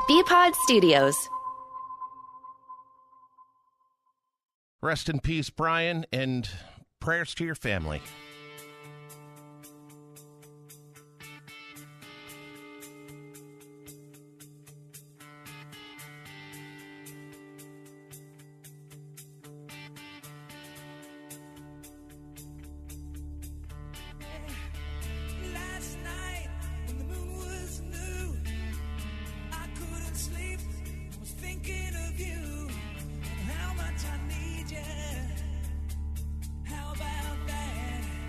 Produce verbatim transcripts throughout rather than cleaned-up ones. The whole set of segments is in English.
B-Pod Studios. Rest in peace, Brian, and prayers to your family. How about that?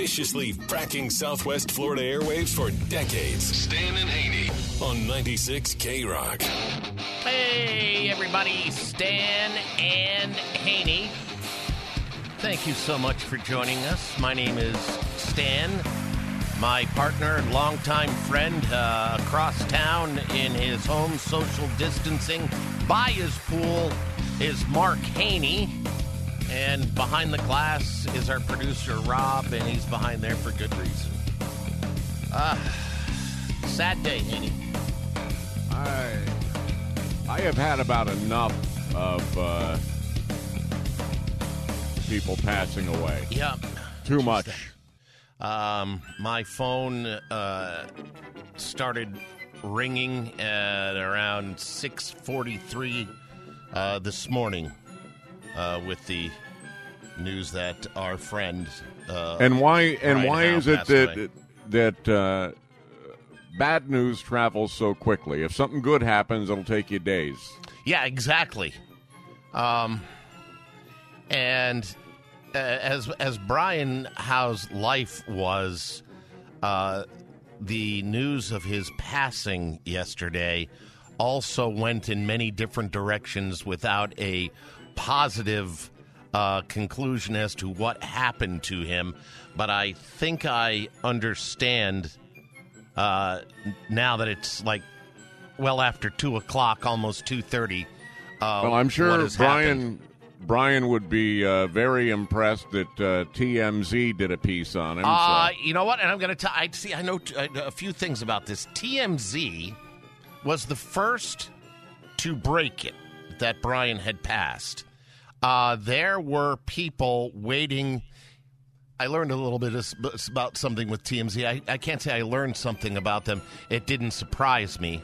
viciously fracking Southwest Florida airwaves for decades. Stan and Haney on ninety-six K Rock. Hey, everybody. Stan and Haney. Thank you so much for joining us. My name is Stan. My partner and longtime friend uh, across town in his home, social distancing by his pool, is Mark Haney. And behind the glass is our producer, Rob, and he's behind there for good reason. Uh, sad day, Haney. I, I have had about enough of uh, people passing away. Yeah. Too Just much. That. Um, my phone uh, started ringing at around six forty-three uh, this morning uh, with the news that our friend uh, and why and Brian why Howe is it passed that away. that uh, bad news travels so quickly? If something good happens, it'll take you days. Yeah, exactly. Um, and uh, as as Brian Howe's life was, uh, the news of his passing yesterday also went in many different directions without a positive uh, conclusion as to what happened to him. But I think I understand uh, now that it's like well after two o'clock, almost two thirty. Uh, Well, I'm what sure has Brian happened. Brian would be uh, very impressed that uh, T M Z did a piece on him. Uh, so. you know what? And I'm going to tell. I see. I know t- a few things about this. T M Z was the first to break it that Brian had passed. Uh, there were people waiting. I learned a little bit about something with T M Z. I, I can't say I learned something about them. It didn't surprise me.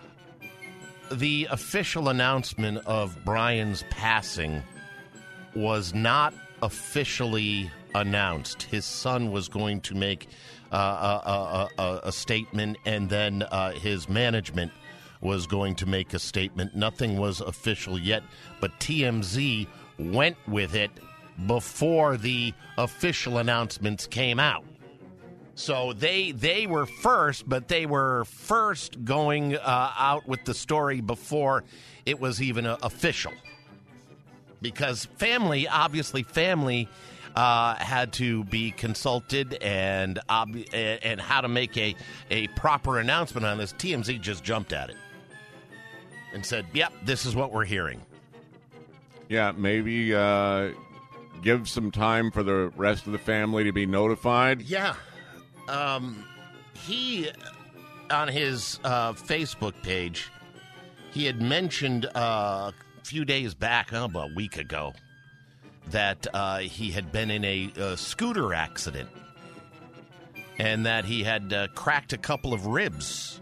The official announcement of Brian's passing was not officially announced. His son was going to make uh, a, a, a, a statement, and then uh, his management was going to make a statement. Nothing was official yet, but T M Z went with it before the official announcements came out. So they they were first, but they were first going uh, out with the story before it was even uh, official. Because family, obviously family, uh, had to be consulted and ob- and how to make a, a proper announcement on this. T M Z just jumped at it and said, yep, this is what we're hearing. Yeah, maybe uh, give some time for the rest of the family to be notified. Yeah. Um, he, on his uh, Facebook page, he had mentioned uh, a few days back, oh, about a week ago, that uh, he had been in a, a scooter accident and that he had uh, cracked a couple of ribs.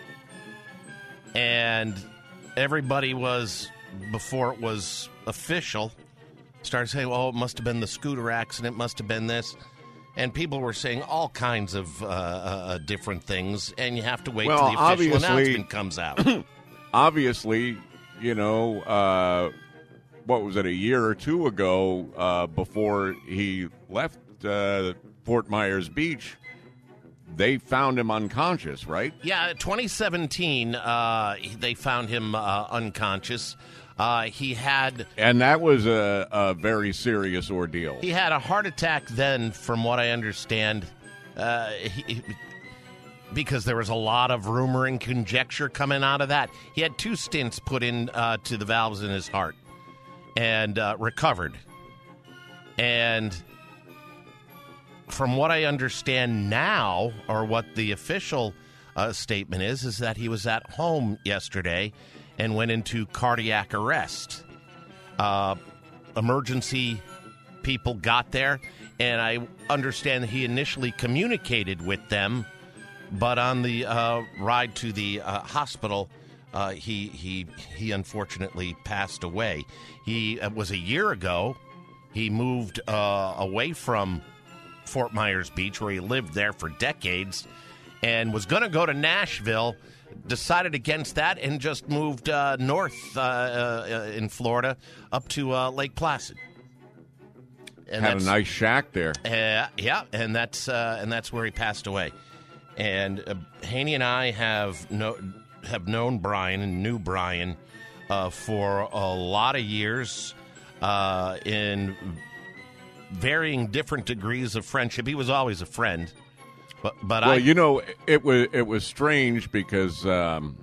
And everybody was, before it was official, started saying, well, it must have been the scooter accident, must have been this. And people were saying all kinds of uh, uh, different things, and you have to wait Well, till the official obviously- announcement comes out. Obviously, you know, uh, what was it, a year or two ago, uh, before he left uh, Fort Myers Beach, they found him unconscious, right? Yeah, twenty seventeen, uh, they found him uh, unconscious. Uh, he had And that was a, a very serious ordeal. he had a heart attack then, from what I understand, uh, he, because there was a lot of rumor and conjecture coming out of that. He had two stents put in uh, to the valves in his heart and uh, recovered. And from what I understand now, or what the official uh, statement is, is that he was at home yesterday and went into cardiac arrest. Uh, emergency people got there, and I understand that he initially communicated with them, but on the uh, ride to the uh, hospital, uh, he he he unfortunately passed away. He it was a year ago. He moved uh, away from Fort Myers Beach, where he lived there for decades, and was going to go to Nashville. Decided against that and just moved uh, north uh, uh, in Florida up to uh, Lake Placid. and Had a that's, nice shack there. Uh, yeah, and that's uh, and that's where he passed away. And uh, Haney and I have no, have known Brian and knew Brian uh, for a lot of years uh, in varying different degrees of friendship. He was always a friend, but but Well, I you know, it was it was strange because um,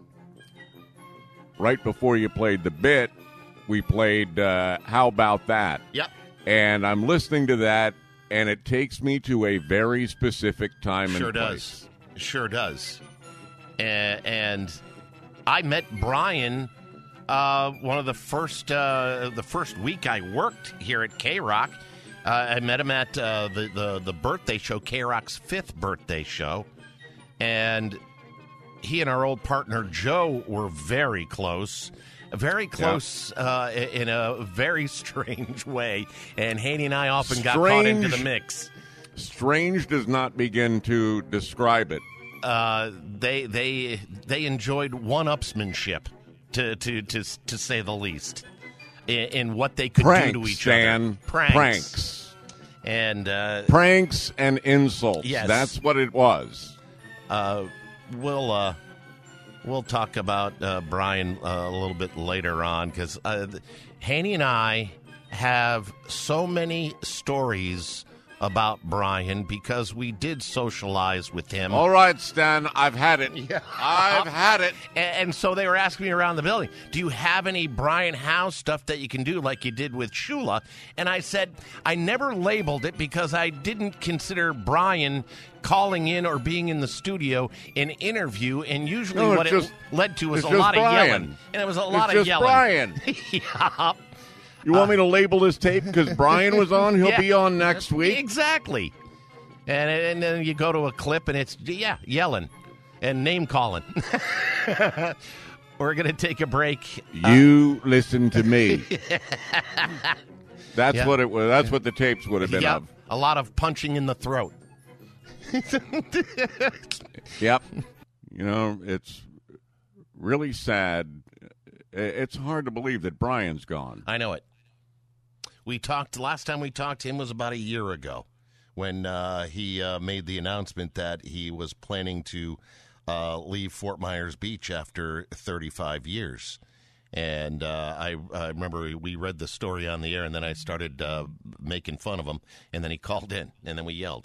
right before you played the bit, we played uh, How About That? Yep. And I'm listening to that, and it takes me to a very specific time sure and place. does. Sure does. And, and I met Brian uh, one of the first uh, the first week I worked here at K-Rock. Uh, I met him at uh, the, the, the birthday show, K-Rock's fifth birthday show. And he and our old partner, Joe, were very close. Very close yeah. uh, in a very strange way. And Haney and I often strange. got caught into the mix. Strange does not begin to describe it. Uh, they they they enjoyed one-upsmanship, to to to to say the least, in, in what they could pranks, do to each Stan. other. Pranks, pranks, and uh, pranks and insults. Yes, that's what it was. Uh, we'll uh, we'll talk about uh, Brian uh, a little bit later on because uh, Haney and I have so many stories about Brian because we did socialize with him. All right, Stan, I've had it. Yeah. I've had it. And, and so they were asking me around the building, do you have any Brian House stuff that you can do like you did with Shula? And I said, I never labeled it because I didn't consider Brian calling in or being in the studio an interview, and usually no, what just, it led to was a lot lot Brian. of yelling. And it was a lot it's of just yelling. Brian. yeah. You want uh, me to label this tape because Brian was on? He'll yeah, be on next week. Exactly. And and then you go to a clip and it's, yeah, yelling and name calling. We're going to take a break. You uh, listen to me. That's yeah. what it was. That's what the tapes would have been yep. of. A lot of punching in the throat. Yep. You know, it's really sad. It's hard to believe that Brian's gone. I know it. We talked, last time we talked to him was about a year ago when uh, he uh, made the announcement that he was planning to uh, leave Fort Myers Beach after thirty-five years. And uh, I, I remember we read the story on the air, and then I started uh, making fun of him, and then he called in, and then we yelled.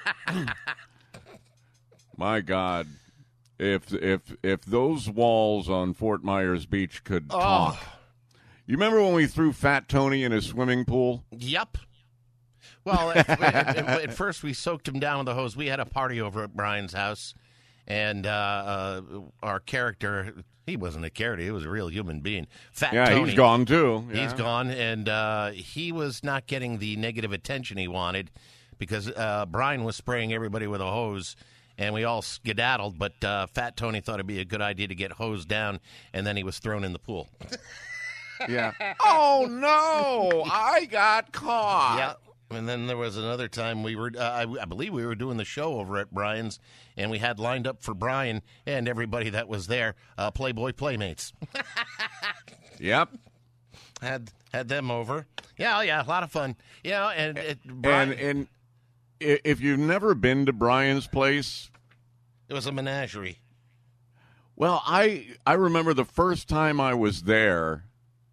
My God. If if if those walls on Fort Myers Beach could oh. talk. You remember when we threw Fat Tony in his swimming pool? Yep. Well, at, at, at first we soaked him down with a hose. We had a party over at Brian's house, and uh, uh, our character, he wasn't a character, he was a real human being. Fat yeah, Tony. he's gone too. Yeah. He's gone, and uh, he was not getting the negative attention he wanted because uh, Brian was spraying everybody with a hose. And we all skedaddled, but uh, Fat Tony thought it'd be a good idea to get hosed down, and then he was thrown in the pool. Yeah. Oh, no, I got caught. Yeah. And then there was another time we were, uh, I, I believe we were doing the show over at Brian's, and we had lined up for Brian and everybody that was there, uh, Playboy Playmates. Yep. Had had them over. Yeah, yeah, a lot of fun. You know, and it, And, Brian, and if you've never been to Brian's place, it was a menagerie. Well, I I remember the first time I was there,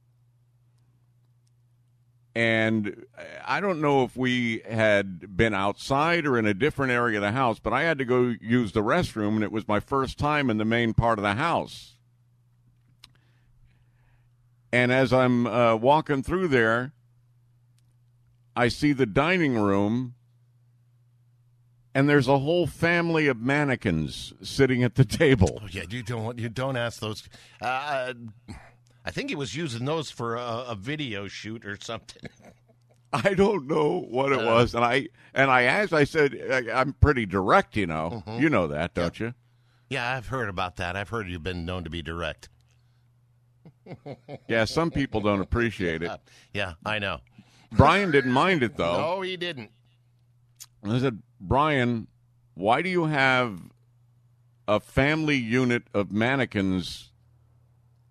and I don't know if we had been outside or in a different area of the house, but I had to go use the restroom, and it was my first time in the main part of the house. And as I'm uh, walking through there, I see the dining room, and there's a whole family of mannequins sitting at the table. Oh, yeah, you don't you don't ask those. Uh, I think he was using those for a, a video shoot or something. I don't know what it uh, was, and I and I asked. I said, "I'm pretty direct, you know. Mm-hmm. You know that, don't yeah. you?" Yeah, I've heard about that. I've heard you've been known to be direct. Yeah, some people don't appreciate it. Yeah, I know. Brian didn't mind it though. No, he didn't. I said, Brian, why do you have a family unit of mannequins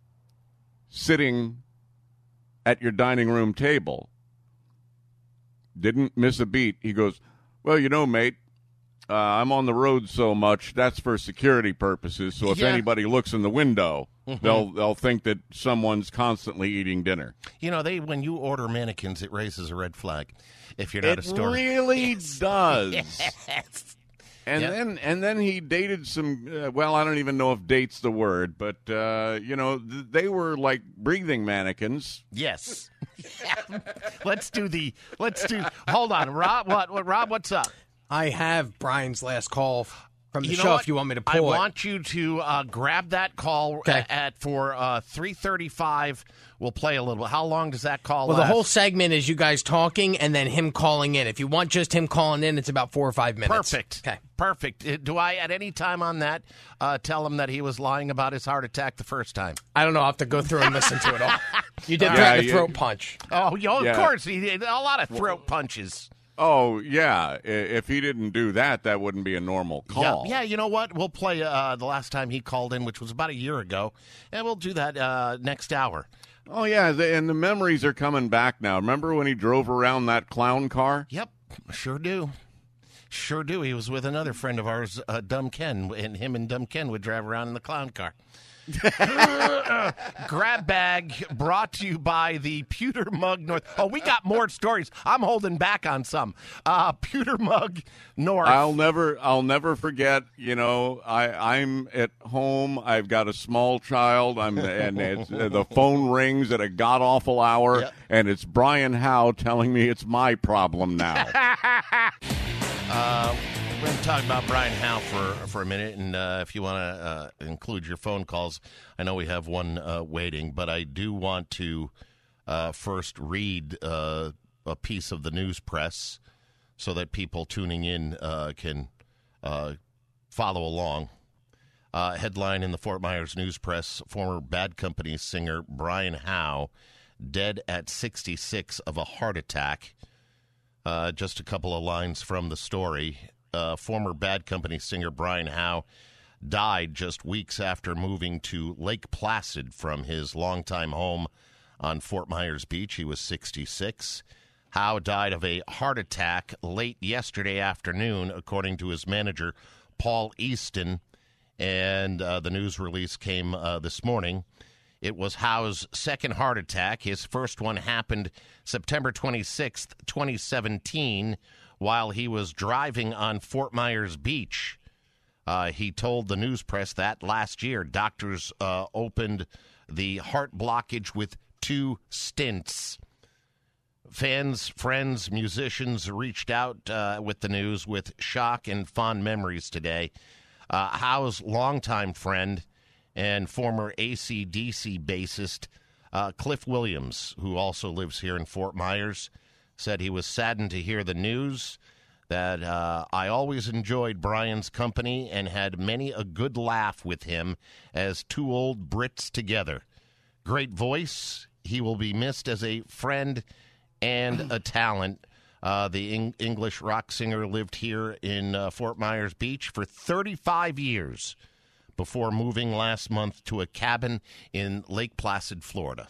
sitting at your dining room table? didn't miss a beat. He goes, well, you know, mate, uh, I'm on the road so much, that's for security purposes. So if Yeah. anybody looks in the window, Mhm. they'll they'll think that someone's constantly eating dinner. You know, they when you order mannequins, it raises a red flag if you're not It a store. really does. Yes. And Yep. then and then he dated some, uh, well, I don't even know if date's the word, but, uh, you know, th- they were like breathing mannequins. Yes. let's do the, let's do, hold on. Rob, what, what, Rob, what's up? I have Brian's last call from the You know show what? if you want me to I pull it. want you to uh, grab that call Okay. at, at for uh, three thirty-five. We'll play a little bit. How long does that call Well, last? the whole segment is you guys talking and then him calling in. If you want just him calling in, it's about four or five minutes. Perfect. Okay. Perfect. Uh, Do I, at any time on that, uh, tell him that he was lying about his heart attack the first time? I don't know. I'll have to go through and listen to it all. You did Yeah, threaten a yeah. throat punch. Oh, yo, of Yeah. course. He did a lot of throat punches. Oh, yeah. I- If he didn't do that, that wouldn't be a normal call. Yeah, yeah, you know what? We'll play uh, the last time he called in, which was about a year ago, and we'll do that uh, next hour. Oh, yeah, the, and the memories are coming back now. Remember when he drove around that clown car? Yep, sure do. Sure do. He was with another friend of ours, uh, Dumb Ken, and him and Dumb Ken would drive around in the clown car. Grab bag brought to you by the Pewter Mug North. Oh, we got more stories. I'm holding back on some. Uh, Pewter Mug North. I'll never, I'll never forget. You know, I, I'm at home. I've got a small child. I'm, and it's, uh, the phone rings at a god awful hour, Yep. and it's Brian Howe telling me it's my problem now. Uh, we're going to talk about Brian Howe for, for a minute, and uh, if you want to uh, include your phone calls, I know we have one uh, waiting, but I do want to uh, first read uh, a piece of the news press so that people tuning in uh, can uh, follow along. Uh, headline in the Fort Myers News Press, former Bad Company singer Brian Howe, dead at sixty-six of a heart attack. Uh, just a couple of lines from the story. Uh, former Bad Company singer Brian Howe died just weeks after moving to Lake Placid from his longtime home on Fort Myers Beach. He was sixty-six. Howe died of a heart attack late yesterday afternoon, according to his manager, Paul Easton, and uh, the news release came uh, this morning. It was Howe's second heart attack. His first one happened September twenty-sixth, twenty seventeen, while he was driving on Fort Myers Beach. Uh, he told the news press that last year doctors uh, opened the heart blockage with two stents. Fans, friends, musicians reached out uh, with the news with shock and fond memories today. Uh, Howe's longtime friend and former A C D C bassist uh, Cliff Williams, who also lives here in Fort Myers, said he was saddened to hear the news, that uh, I always enjoyed Brian's company and had many a good laugh with him as two old Brits together. Great voice. He will be missed as a friend and a talent. Uh, the Eng- English rock singer lived here in uh, Fort Myers Beach for thirty-five years before moving last month to a cabin in Lake Placid, Florida.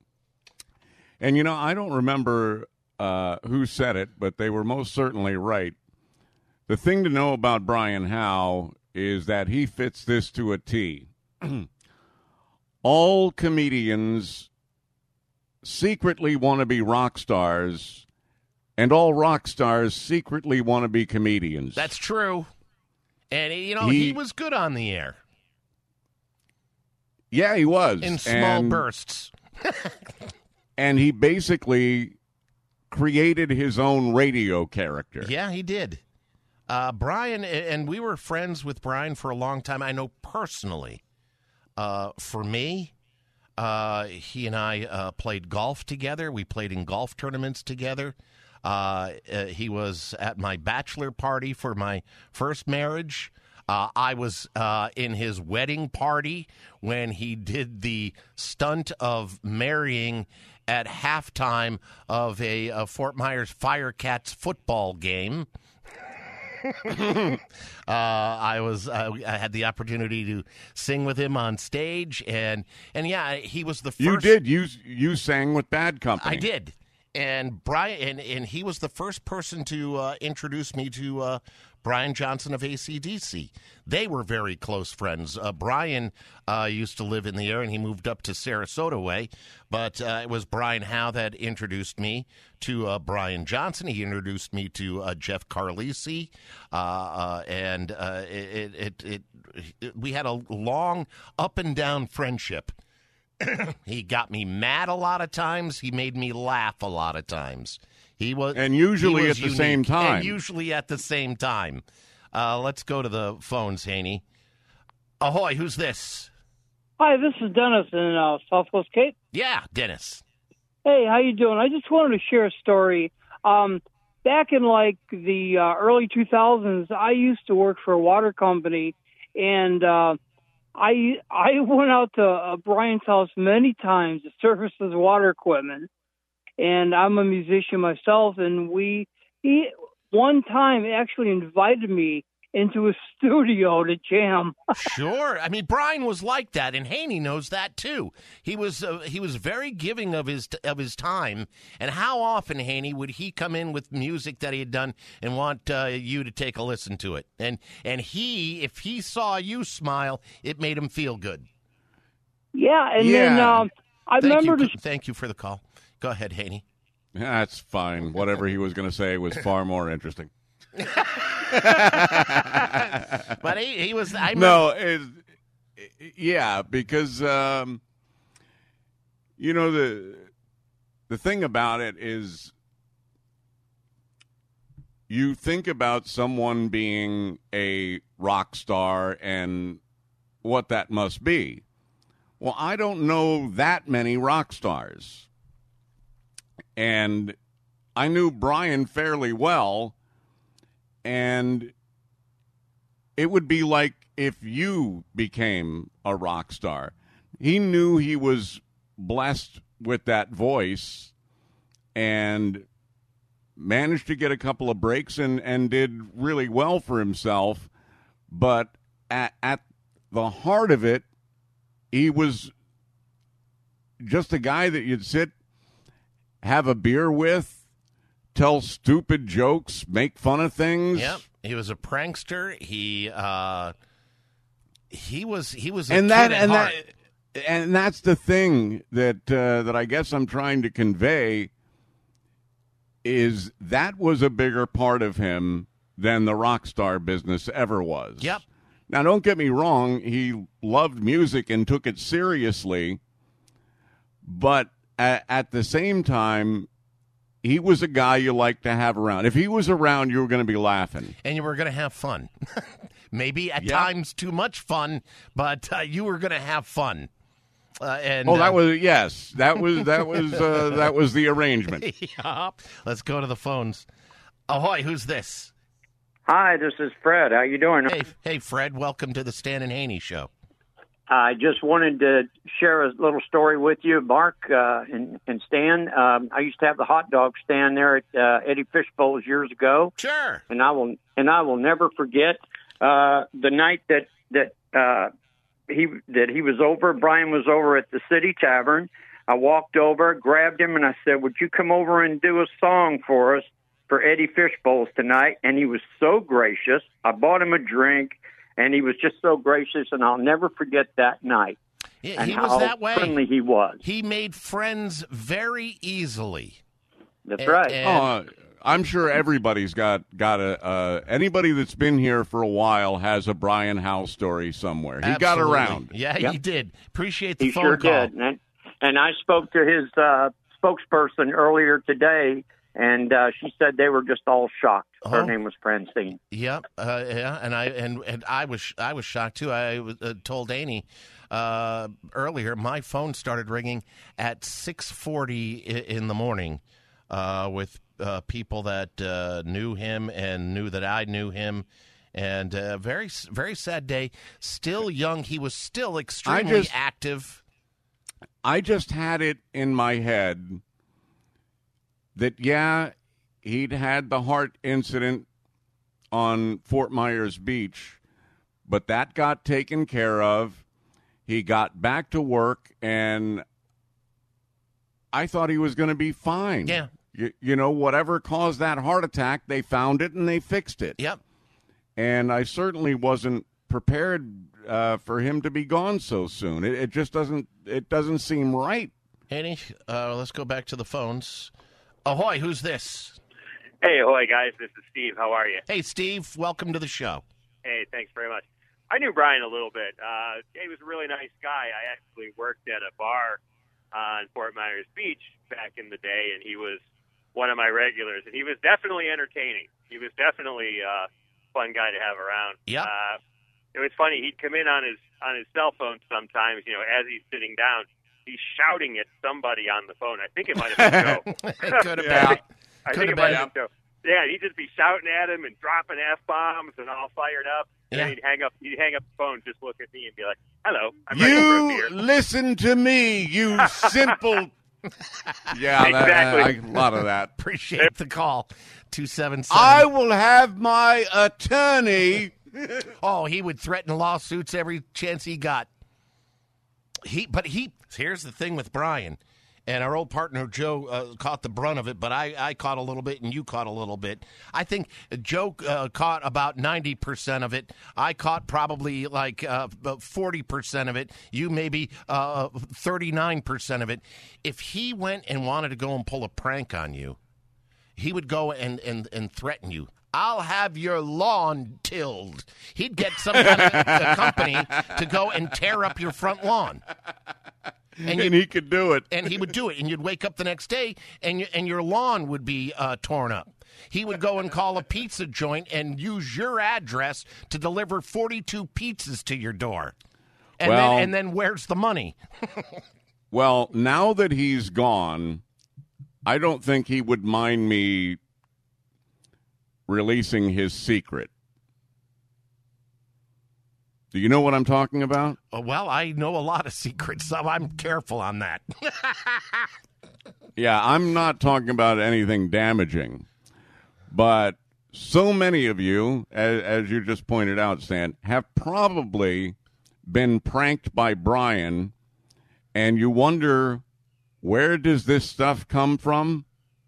And, you know, I don't remember uh, who said it, but they were most certainly right. The thing to know about Brian Howe is that he fits this to a T. All comedians secretly want to be rock stars, and all rock stars secretly want to be comedians. That's true. And, you know, he, He- was good on the air Yeah, he was. in small and, bursts. And he basically created his own radio character. Yeah, he did. Uh, Brian, and we were friends with Brian for a long time. I know personally. Uh, for me, uh, he and I uh, played golf together. We played in golf tournaments together. Uh, uh, he was at my bachelor party for my first marriage. Uh, I was uh, in his wedding party when he did the stunt of marrying at halftime of a, a Fort Myers Firecats football game. uh, I was uh, I had the opportunity to sing with him on stage, and and yeah, he was the first. You did. You you sang with Bad Company. I did, and Brian, and, and he was the first person to uh, introduce me to uh, Brian Johnson of A C D C. They were very close friends. Uh, Brian uh, used to live in the area, and he moved up to Sarasota way. But uh, it was Brian Howe that introduced me to uh, Brian Johnson. He introduced me to uh, Jeff Carlisi, uh, uh, and uh, it, it, it, it, we had a long up and down friendship. He got me mad a lot of times. He made me laugh a lot of times. He was, and usually he was at the unique, same time. And usually at the same time. Uh, let's go to the phones, Haney. Ahoy, who's this? Hi, this is Dennis in uh, Southwest Cape. Yeah, Dennis. Hey, how you doing? I just wanted to share a story. Um, back in like the uh, early two thousands, I used to work for a water company, and uh, I I went out to uh, Brian's house many times to service his water equipment. And I'm a musician myself, and we he one time actually invited me into his studio to jam. Sure, I mean Brian was like that, and Haney knows that too. He was uh, he was very giving of his of his time. And how often, Haney, would he come in with music that he had done and want uh, you to take a listen to it? And and he, if he saw you smile, it made him feel good. Yeah, and Yeah. then um, I Thank remember you, the thank you for the call. Go ahead, Haney. That's fine. Whatever he was going to say was far more interesting. But he, he was. I remember, No, it, yeah, because um, you know the the thing about it is, you think about someone being a rock star and what that must be. Well, I don't know that many rock stars. And I knew Brian fairly well, and it would be like if you became a rock star. He knew he was blessed with that voice and managed to get a couple of breaks and, and did really well for himself. But at, at the heart of it, he was just a guy that you'd sit, have a beer with, tell stupid jokes, make fun of things. Yep, he was a prankster. He uh, he was he was a and kid that at and heart. that and that's the thing that uh, that I guess I'm trying to convey is that was a bigger part of him than the rock star business ever was. Yep. Now, don't get me wrong. He loved music and took it seriously, but at, at the same time, he was a guy you like to have around. If he was around, you were going to be laughing. And you were going to have fun. Maybe at Yep. times too much fun, but uh, you were going to have fun. Uh, and Oh, that uh, was yes. That was that was uh, that was the arrangement. Yep. Let's go to the phones. Ahoy, who's this? Hi, this is Fred. How you doing? Hey, hey, Fred. Welcome to the Stan and Haney Show. I just wanted to share a little story with you, Mark uh, and, and Stan. Um, I used to have the hot dog stand there at uh, Eddie Fishbowl's years ago, Sure. and I will and I will never forget uh, the night that that uh, he that he was over. Brian was over at the City Tavern. I walked over, grabbed him, and I said, "Would you come over and do a song for us for Eddie Fishbowl's tonight?" And he was so gracious. I bought him a drink. And he was just so gracious, and I'll never forget that night. Yeah, and he was how that way. friendly he was. He made friends very easily. That's And- right. and- Oh, uh, I'm sure everybody's got got a uh, anybody that's been here for a while has a Brian Howe story somewhere. He got Absolutely. around. Yeah, Yep. he did. Appreciate the he phone sure call. did. And, and I spoke to his uh, spokesperson earlier today, and uh, she said they were just all shocked. Her Oh. name was Francine. Yep, uh, yeah, and I and, and I was I was shocked too. I was, uh, told Annie uh, earlier my phone started ringing at six forty in the morning uh, with uh, people that uh, knew him and knew that I knew him, and uh, very very sad day. Still young, he was still extremely just- active. I just had it in my head that, yeah, he'd had the heart incident on Fort Myers Beach, but that got taken care of. He got back to work, and I thought he was going to be fine. Yeah, you, you know, whatever caused that heart attack, they found it and they fixed it. Yep. And I certainly wasn't prepared uh, for him to be gone so soon. It, it just doesn't it doesn't seem right. Haney, uh, let's go back to the phones. Ahoy, who's this? Hey, ahoy, guys. This is Steve. How are you? Hey, Steve. Welcome to the show. Hey, thanks very much. I knew Brian a little bit. Uh, he was a really nice guy. I actually worked at a bar uh, in Fort Myers Beach back in the day, and he was one of my regulars. And he was definitely entertaining. He was definitely a fun guy to have around. Yeah. Uh, it was funny. He'd come in on his on his cell phone sometimes, you know, as he's sitting down. He's shouting at somebody on the phone. I think it might have been Joe. It could have Yeah. been. I Could think have it might been. have been Joe. Yeah, he'd just be shouting at him and dropping F-bombs and all fired up. And Yeah. then he'd hang up he'd hang up the phone, just look at me and be like, hello, I'm ready for a You beer. listen to me, you simple. Yeah, Exactly. that, I, a lot of that. Appreciate the call. two seven seven. I will have my attorney. Oh, he would threaten lawsuits every chance he got. He, but he. Here's the thing with Brian, and our old partner Joe uh, caught the brunt of it, but I, I caught a little bit, and you caught a little bit. I think Joe uh, caught about ninety percent of it. I caught probably like uh, forty percent of it. You maybe uh, thirty-nine percent of it. If he went and wanted to go and pull a prank on you, he would go and, and, and threaten you. I'll have your lawn tilled. He'd get some kind of a company to go and tear up your front lawn. And, you- he could do it. And he would do it. And you'd wake up the next day, and, you, and your lawn would be uh, torn up. He would go and call a pizza joint and use your address to deliver forty-two pizzas to your door. And, Well- then, and then where's the money? Well, now that he's gone, I don't think he would mind me releasing his secret. Do you know what I'm talking about? Uh, well, I know a lot of secrets, so I'm careful on that. Yeah, I'm not talking about anything damaging, but so many of you, as, as you just pointed out, Stan, have probably been pranked by Brian, and you wonder, where does this stuff come from?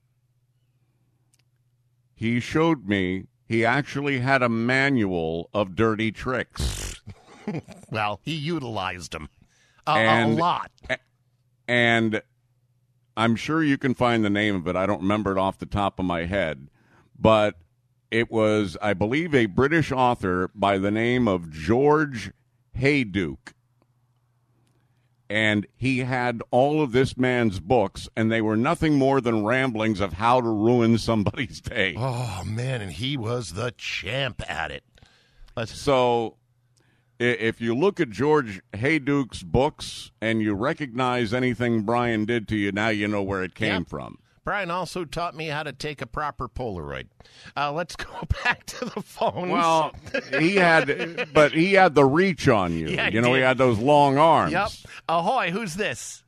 He showed me he actually had a manual of dirty tricks. Well, he utilized them a, a And- lot. And I'm sure you can find the name of it. I don't remember it off the top of my head. But it was, I believe, a British author by the name of George Hayduke. And he had all of this man's books, and they were nothing more than ramblings of how to ruin somebody's day. Oh, man, and he was the champ at it. Let's, So i- if you look at George Hayduke's books and you recognize anything Brian did to you, now you know where it came Yep. from. Brian also taught me how to take a proper Polaroid. Uh, let's go back to the phones. Well, he had, but he had the reach on you. Yeah, he you know, he did. had those long arms. Yep. Ahoy, who's this?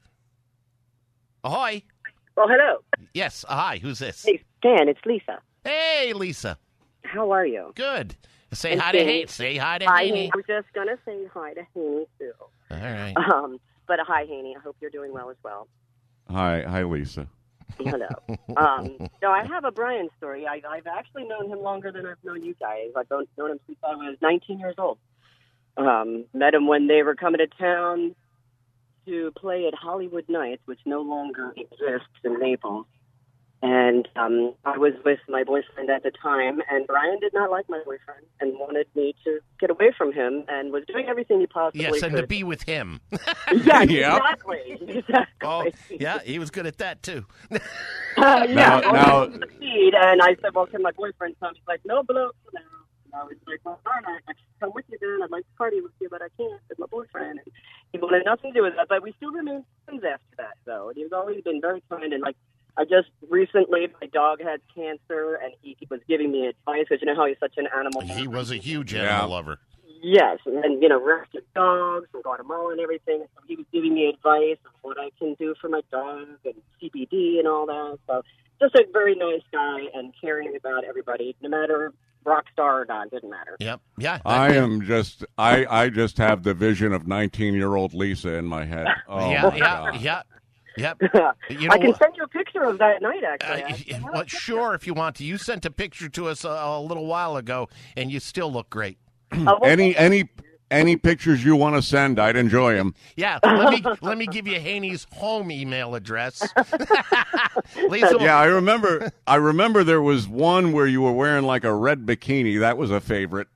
Ahoy. Well, hello. Yes, hi, who's this? Hey, Stan, it's Lisa. Hey, Lisa. How are you? Good. Say And hi to Haney. Haney. Say hi to Hi, Haney. Haney. I'm just going to say hi to Haney, too. All right. Um, but uh, hi, Haney. I hope you're doing well as well. Hi, hi, Lisa. Hello. um, no, I have a Brian story. I, I've actually known him longer than I've known you guys. I've known known him since I was nineteen years old. Um, met him when they were coming to town to play at Hollywood Nights, which no longer exists in Naples. And um, I was with my boyfriend at the time, and Brian did not like my boyfriend and wanted me to get away from him and was doing everything he possibly Yes, and to could. be with him. Yeah, Yep. exactly. exactly. Oh, yeah, he was good at that, too. Uh, yeah, Now- well, now- I succeed, and I said, well, can my boyfriend come? He's like, no, below now. And I was like, well, darn, I, I can come with you then. I'd like to party with you, but I can't with my boyfriend. And he wanted nothing to do with that, but we still remained friends after that, though. And he's always been very kind, and, like, I just recently, my dog had cancer, and he was giving me advice, because you know how he's such an animal. He was a huge Yeah. animal lover. Yes, and, you know, rescued dogs from Guatemala and everything. So he was giving me advice on what I can do for my dog and C B D and all that. So just a very nice guy and caring about everybody, no matter rock star or not, didn't matter. Yep. Yeah. I am just, I, I just have the vision of nineteen-year-old Lisa in my head. Oh, yeah, my yeah, God. yeah. Yep. You know, I can send you a picture of that night, actually. Uh, well, sure, if you want to. You sent a picture to us a, a little while ago, and you still look great. any any any pictures you want to send, I'd enjoy them. Yeah, let me let me give you Haney's home email address. Lisa, yeah, I remember. I remember there was one where you were wearing like a red bikini. That was a favorite.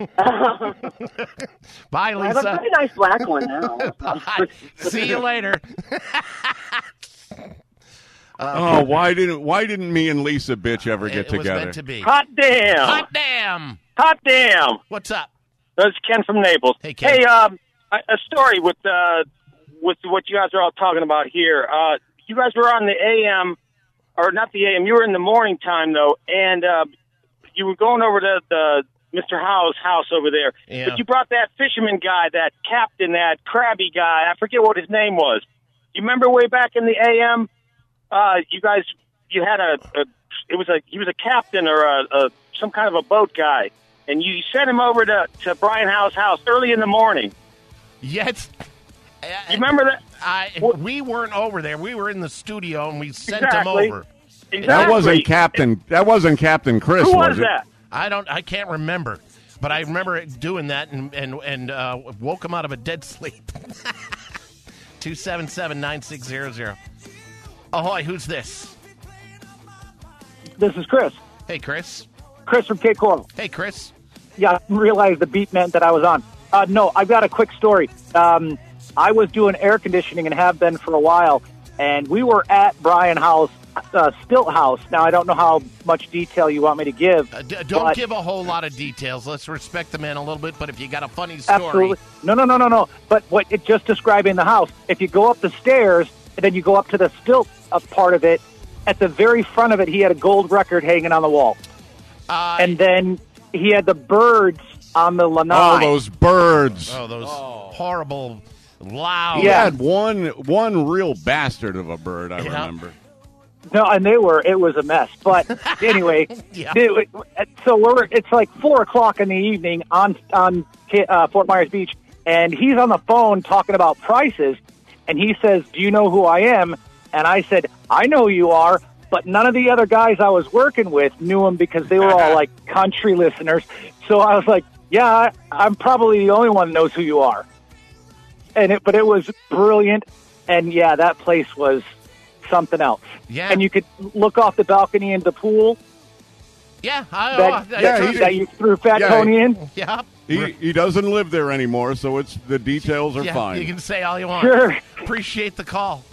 Bye, Lisa. I have a pretty nice black one now. Bye. See you later. Uh, oh, why didn't why didn't me and Lisa bitch ever get it together? Was meant to be. Hot damn! Hot damn! Hot damn! What's up? That's Ken from Naples. Hey, Ken. Hey, um, a a story with uh, with what you guys are all talking about here. Uh, you guys were on the A M, or not the A M. You were in the morning time though, and uh, you were going over to the Mister Howe's house over there. Yeah. But you brought that fisherman guy, that captain, that crabby guy. I forget what his name was. You remember way back in the A M? Uh, you guys, you had a, a, it was a, he was a captain or a, a some kind of a boat guy, and you sent him over to, to Brian Howe's house early in the morning. Yes. You remember that? I, we weren't over there. We were in the studio, and we sent Exactly. him over. Exactly. That wasn't Captain. That wasn't Captain Chris. Who was, was it? that? I don't. I can't remember, but I remember it doing that and and and uh, woke him out of a dead sleep. Two seven seven nine six zero zero. Ahoy! Who's this? This is Chris. Hey, Chris. Chris from Cape Coral. Hey, Chris. Yeah, I didn't realize the beat meant that I was on. Uh, no, I've got a quick story. Um, I was doing air conditioning and have been for a while, and we were at Brian Howe's uh, Stilt House. Now, I don't know how much detail you want me to give. Uh, d- don't but- give a whole lot of details. Let's respect the man a little bit. But if you got a funny story, Absolutely. No, no, no, no, no. But what it just describing the house. If you go up the stairs and then you go up to the stilt up part of it, at the very front of it, he had a gold record hanging on the wall. uh, And then he had the birds on the lanai. Oh, those birds. oh, those horrible, loud. He had one one real bastard of a bird. I Yeah. remember. No, and they were, it was a mess. But anyway, Yeah. it- so we're, it's like four o'clock in the evening on, on uh, Fort Myers Beach, and he's on the phone talking about prices, and he says, do you know who I am? And I said, I know who you are, but none of the other guys I was working with knew him because they were all like country listeners. So I was like, yeah, I'm probably the only one that knows who you are. And it, but it was brilliant. And yeah, that place was something else. Yeah. And you could look off the balcony into the pool Yeah, I, that, oh, that, yeah, he- that you threw Fat yeah, Tony in. yeah. He he doesn't live there anymore, so it's the details are Yeah, fine. you can say all you want. Sure. Appreciate the call.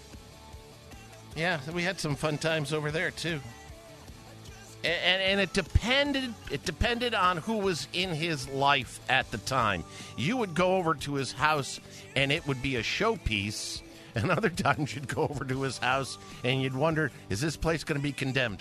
Yeah, we had some fun times over there too. And, and and it depended it depended on who was in his life at the time. You would go over to his house and it would be a showpiece, and other times you'd go over to his house and you'd wonder, is this place going to be condemned?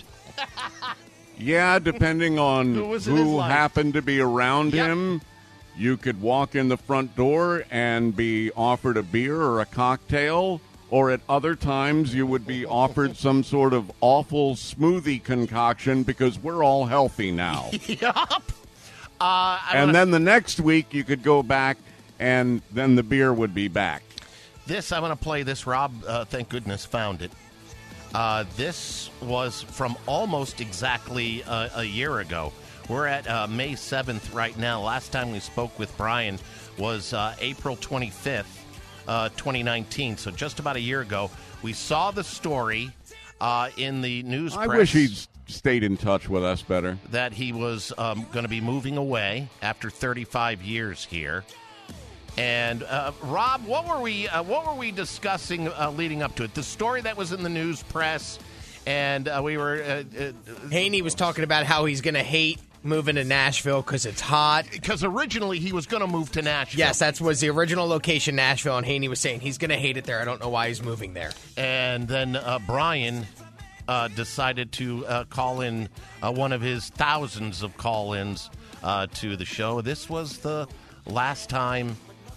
Yeah, depending on Who who, was in his life. happened to be around Yep. him, you could walk in the front door and be offered a beer or a cocktail, or at other times you would be offered some sort of awful smoothie concoction because we're all healthy now. Yup. Uh, I And wanna- then the next week you could go back and then the beer would be back. This, I'm going to play this. Rob, uh, thank goodness, found it. Uh, this was from almost exactly uh, a year ago. We're at uh, May seventh right now. Last time we spoke with Brian was uh, April twenty-fifth, uh, twenty nineteen. So just about a year ago. We saw the story uh, in the news I press wish he'd stayed in touch with us better. that he was um, going to be moving away after thirty-five years here. And uh, Rob, what were we uh, what were we discussing uh, leading up to it? The story that was in the news press, and uh, we were uh, uh, Haney was talking about how he's going to hate moving to Nashville because it's hot. because originally he was going to move to Nashville. Yes, that was the original location, Nashville, and Haney was saying he's going to hate it there. I don't know why he's moving there. And then uh, Brian uh, decided to uh, call in uh, one of his thousands of call-ins uh, to the show. This was the last time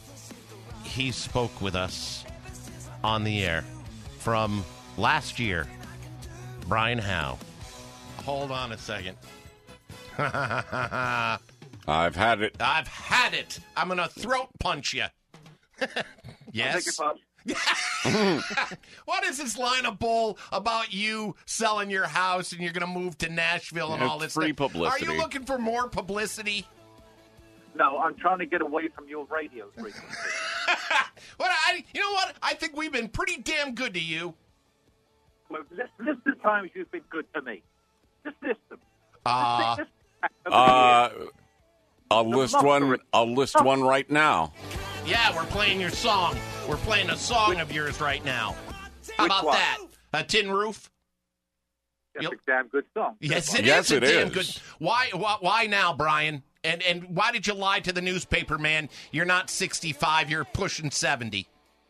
he spoke with us on the air from last year. Brian Howe. Hold on a second. I've I've had it. had it. I'm going to throat punch you. Yes. What is this line of bull about you selling your house and you're going to move to Nashville and Yeah, all this free stuff? publicity. Are you looking for more publicity? No, I'm trying to get away from your radio frequency. Well, I, you know what? I think we've been pretty damn good to you. Well, list, list the times you've been good to me. Just list them. Uh, Just- Uh, I'll The list mockery. one. I'll list one right now. yeah, we're playing your song. We're playing a song of yours right now. How Which about one? that? A Tin Roof? That's Yep. a damn good song. Yes, it Yes, is a it damn is. good. Why, why? Why now, Brian? And and why did you lie to the newspaper man? You're not sixty-five. You're pushing seventy.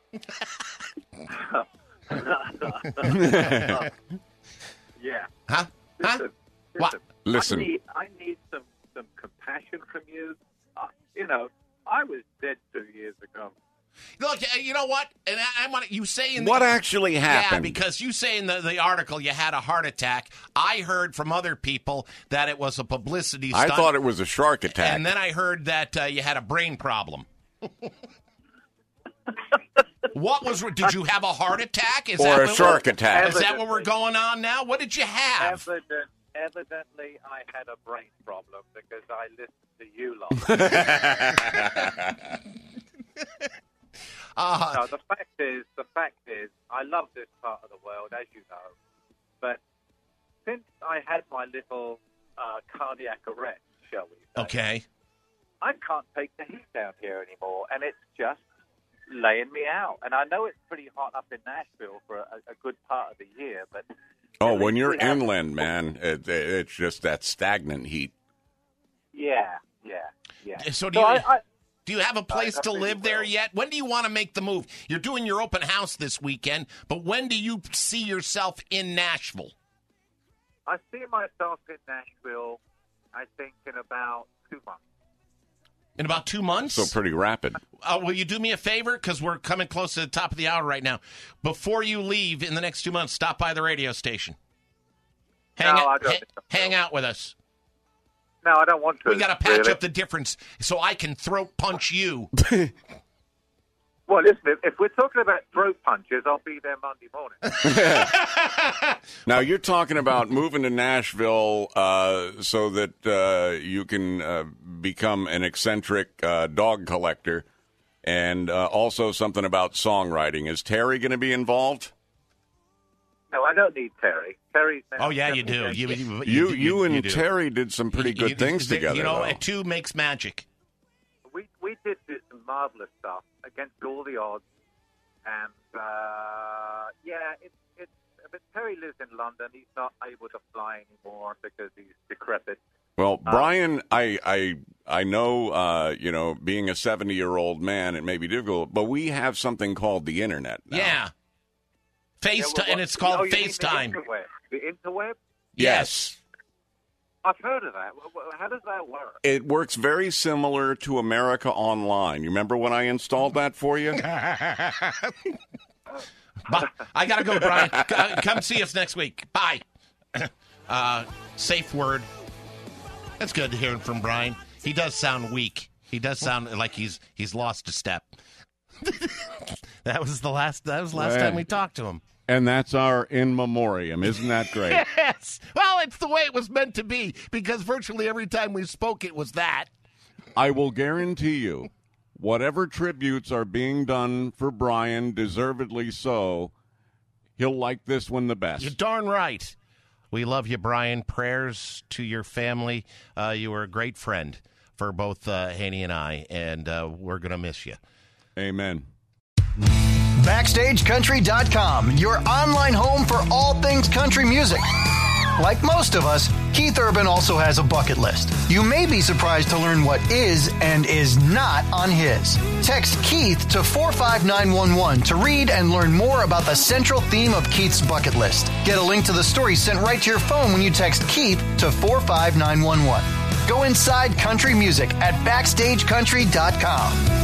Yeah. Huh? Huh? Listen, What? Listen. I need, I need some, some compassion from you. Uh, you know, I was dead two years ago. Look, uh, you know what? And I, I want you say in the, What actually happened? Yeah, because you say in the, the article you had a heart attack. I heard from other people that it was a publicity I stunt. thought it was a shark attack. And then I heard that uh, you had a brain problem. What was? Did you have a heart attack? Is Or that a what shark we're- attack. Is that what we're going on now? What did you have? Evident, evidently, I had a brain problem because I listened to you lot. uh, No, the fact is, the fact is, I love this part of the world, as you know. But since I had my little uh, cardiac arrest, shall we say, okay. I can't take the heat down here anymore, and it's just laying me out. And I know it's pretty hot up in Nashville for a, a good part of the year, but oh, at when least you're we have- inland, man, it, it's just that stagnant heat. yeah, yeah, yeah. So do you I, I, do you have a place I to really live there will. yet? When do you want to make the move? You're doing your open house this weekend, but when do you see yourself in Nashville? I see myself in Nashville, I think, in about two months. In about two months? So pretty rapid. Uh, will you do me a favor? Because we're coming close to the top of the hour right now. Before you leave in the next two months, stop by the radio station. Hang, No, out, I don't ha- think so. hang out with us. No, I don't want to. We got to patch really. up the difference so I can throat punch you. Well, listen, if, if we're talking about throat punches, I'll be there Monday morning. Now, you're talking about moving to Nashville uh, so that uh, you can uh, become an eccentric uh, dog collector, and uh, also something about songwriting. Is Terry going to be involved? No, I don't need Terry. Terry's now. Oh, yeah, you do. You, you, You, you, and do. Terry did some pretty You- good you- things you- together. You know, though. a two makes magic. We we did do some marvelous stuff against all the odds, and uh, yeah, it's it's. But Terry lives in London. He's not able to fly anymore because he's decrepit. Well, Brian, I I I know, uh, you know, being a seventy-year-old man, it may be difficult, but we have something called the internet now. Yeah. FaceTime, Yeah, well, and what- it's called oh, you mean FaceTime. The interweb. The interweb? Yes. I've heard of that. Wh- wh- How does that work? It works very similar to America Online. You remember when I installed that for you? Bye. I got to go, Brian. C- uh, Come see us next week. Bye. Uh, safe word. That's good hearing from Brian. He does sound weak. He does sound like he's he's lost a step. That was the last. That was the last Yeah. time we talked to him. And that's our in memoriam. Isn't that great? Yes. Well, it's the way it was meant to be because virtually every time we spoke, it was that. I will guarantee you, whatever tributes are being done for Brian, deservedly so, he'll like this one the best. You're darn right. We love you, Brian. Prayers to your family. Uh, you were a great friend for both uh, Haney and I, and uh, we're going to miss you. Amen. Backstage Country dot com, your online home for all things country music. Like most of us, Keith Urban also has a bucket list. You may be surprised to learn what is and is not on his. Text Keith to four five nine one one to read and learn more about the central theme of Keith's bucket list. Get a link to the story sent right to your phone when you text Keith to four five nine one one. Go inside country music at Backstage Country dot com.